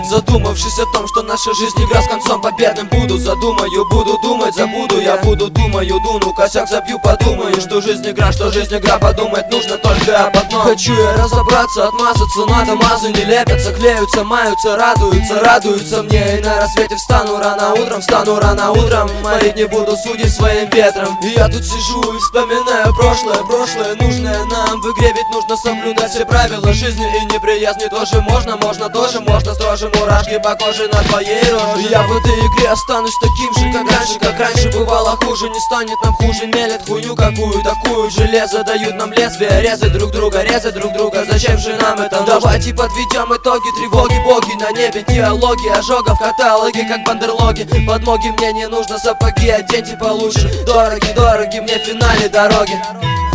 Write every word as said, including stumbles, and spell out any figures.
Задумавшись о том, что наша жизнь игра с концом победным, буду задумаю, буду думать, забуду. Я буду думаю, дуну, косяк забью, подумаю, что жизнь игра, что жизнь игра, подумать нужно только об одном. Хочу я разобраться, отмазаться, надо мазы не лепятся, клеются, маются, радуются, радуются мне. И на рассвете встану рано утром, встану рано утром, морить не буду судить своим ветром. И я тут сижу и вспоминаю прошлое, прошлое нужное нам. В игре ведь нужно соблюдать все правила жизни, и неприязни тоже можно, можно тоже, можно строже, мурашки по коже на твоей роже. Я в этой игре останусь таким же, как раньше, как раньше бывало хуже. Не станет нам хуже, мелят хуйню какую такую. Железо дают нам лезвие, резать друг друга, резать друг друга. Зачем же нам это нужно? Давайте подведем итоги, тревоги, боги на небе, диалоги, ожогов, каталоги, как бандерлоги. Подмоги мне не нужно, сапоги оденьте получше. Дороги, дороги мне в финале дороги.